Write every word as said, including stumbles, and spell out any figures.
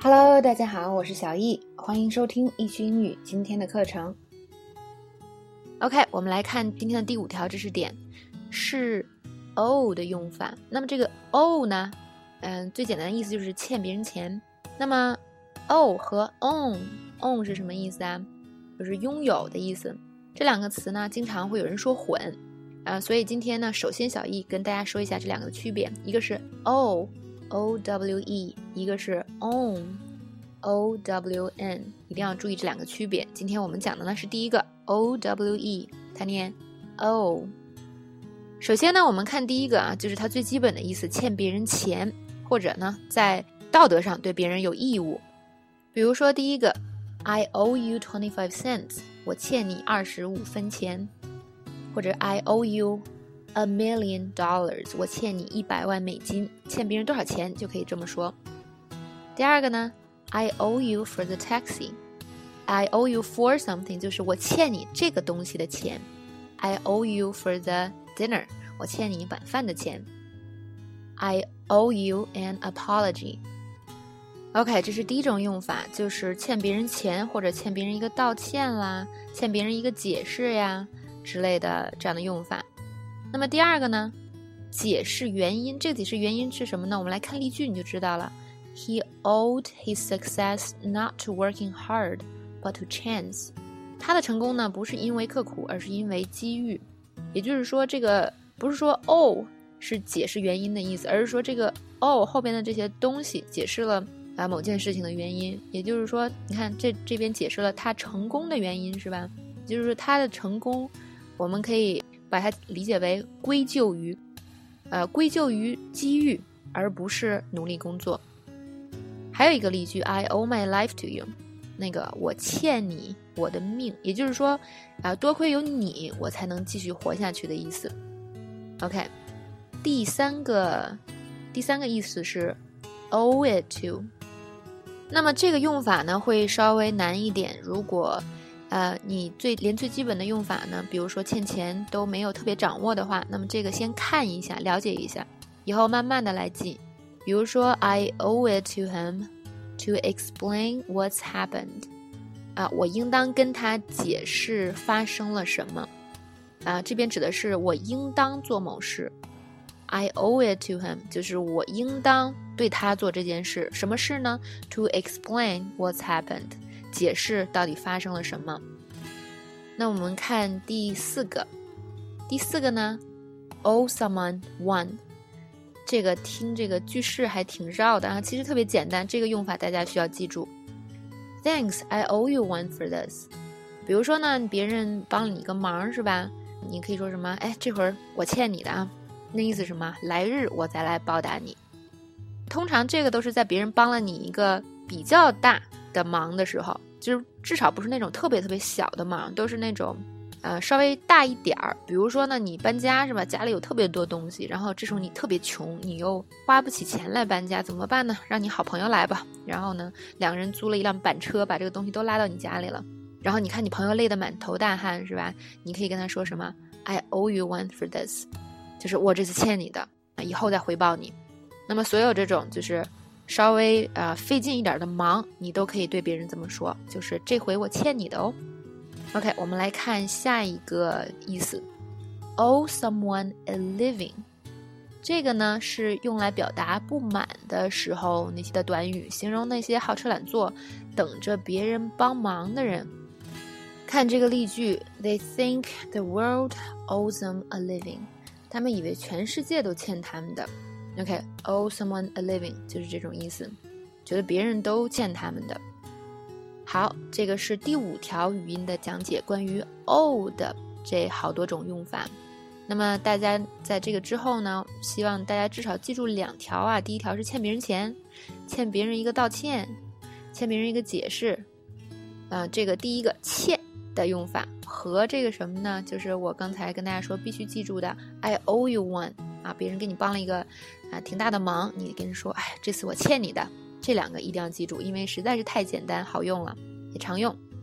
Hello， 大家好，我是小易，欢迎收听易趣英语今天的课程。OK， 我们来看今天的第五条知识点，是 owe 的用法。那么这个 owe 呢，嗯，最简单的意思就是欠别人钱。那么 owe 和 own，own 是什么意思啊？就是拥有的意思。这两个词呢，经常会有人说混，呃，所以今天呢，首先小易跟大家说一下这两个的区别，一个是 owe。O W E 一个是 own O W N 一定要注意这两个区别。今天我们讲的呢是第一个 O W E 它念 O。 首先呢我们看第一个啊，就是它最基本的意思，欠别人钱，或者呢在道德上对别人有义务。比如说第一个 I owe you twenty-five cents 我欠你二十五分钱，或者 I owe you A million dollars 我欠你一百万美金，欠别人多少钱就可以这么说。第二个呢 I owe you for the taxi I owe you for something 就是我欠你这个东西的钱。 I owe you for the dinner 我欠你晚饭的钱。 I owe you an apology OK， 这是第一种用法，就是欠别人钱或者欠别人一个道歉啦，欠别人一个解释呀之类的这样的用法。那么第二个呢，解释原因。这个解释原因是什么呢？我们来看例句你就知道了。 He owed his success not to working hard but to chance 他的成功呢不是因为刻苦，而是因为机遇。也就是说这个不是说 owe 是解释原因的意思，而是说这个 owe 后边的这些东西解释了啊某件事情的原因。也就是说你看这这边解释了他成功的原因，是吧？就是说他的成功我们可以把它理解为归咎于呃，归咎于机遇，而不是努力工作。还有一个例句 I owe my life to you 那个我欠你我的命，也就是说啊，多亏有你我才能继续活下去的意思。 OK， 第三个第三个意思是 owe it to。 那么这个用法呢会稍微难一点，如果呃，你最连最基本的用法呢，比如说欠钱都没有特别掌握的话，那么这个先看一下，了解一下，以后慢慢的来记。比如说 I owe it to him to explain what's happened 啊，我应当跟他解释发生了什么啊，这边指的是我应当做某事。I owe it to him 就是我应当对他做这件事，什么事呢？ To explain what's happened解释到底发生了什么。那我们看第四个，第四个呢 owe someone one 这个听这个句式还挺绕的啊，其实特别简单，这个用法大家需要记住。 Thanks I owe you one for this 比如说呢别人帮了你一个忙，是吧？你可以说什么，哎，这会儿我欠你的啊，那意思是什么？来日我再来报答你。通常这个都是在别人帮了你一个比较大的忙的时候，就是至少不是那种特别特别小的忙，都是那种呃稍微大一点儿。比如说呢你搬家，是吧？家里有特别多东西，然后这时候你特别穷，你又花不起钱来搬家，怎么办呢？让你好朋友来吧。然后呢两个人租了一辆板车，把这个东西都拉到你家里了。然后你看你朋友累得满头大汗，是吧？你可以跟他说什么？ I owe you one for this 就是我这次欠你的，以后再回报你。那么所有这种就是稍微呃费劲一点的忙，你都可以对别人这么说，就是这回我欠你的哦。 OK， 我们来看下一个意思 owe someone a living 这个呢是用来表达不满的时候那些的短语，形容那些好吃懒做等着别人帮忙的人。看这个例句 They think the world owes them a living 他们以为全世界都欠他们的。OK， owe someone a living 就是这种意思，觉得别人都欠他们的。好，这个是第五条语音的讲解，关于 owe 的这好多种用法。那么大家在这个之后呢，希望大家至少记住两条啊。第一条是欠别人钱，欠别人一个道歉，欠别人一个解释。呃，这个第一个欠的用法和这个什么呢？就是我刚才跟大家说必须记住的 I owe you one啊，别人给你帮了一个啊挺大的忙，你跟人说，哎，这次我欠你的，这两个一定要记住，因为实在是太简单好用了，也常用。